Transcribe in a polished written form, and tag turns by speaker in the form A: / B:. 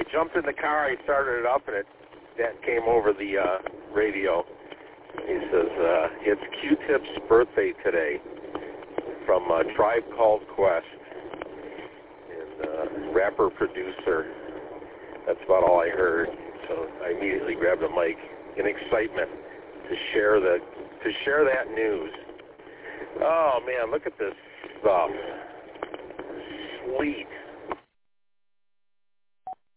A: jumped in the car, I started it up, and that came over the radio. He says, it's Q-Tip's birthday today from Tribe Called Quest. And rapper-producer. That's about all I heard. So I immediately grabbed a mic in excitement to share that news. Oh, man, look at this stuff. Sweet.